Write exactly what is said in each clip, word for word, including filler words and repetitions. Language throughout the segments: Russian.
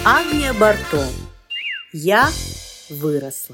Агния Барто. Я выросла.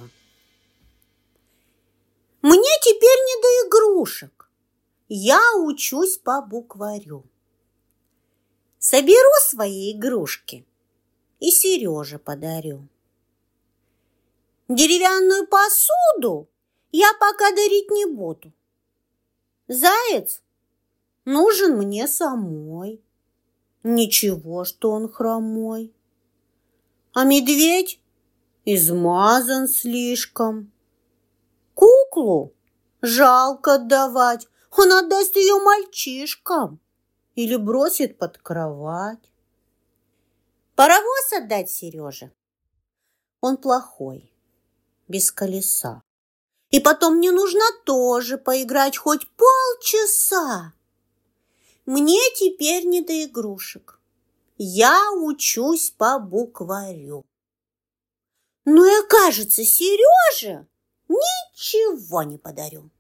Мне теперь не до игрушек. Я учусь по букварю. Соберу свои игрушки и Сереже подарю. Деревянную посуду я пока дарить не буду. Заяц нужен мне самой. Ничего, что он хромой. А медведь измазан слишком. Куклу жалко отдавать. Он отдаст ее мальчишкам или бросит под кровать. Паровоз отдать Сереже. Он плохой, без колеса. И потом мне нужно тоже поиграть хоть полчаса. Мне теперь не до игрушек. Я учусь по букварю. Но и, кажется, Сереже ничего не подарю.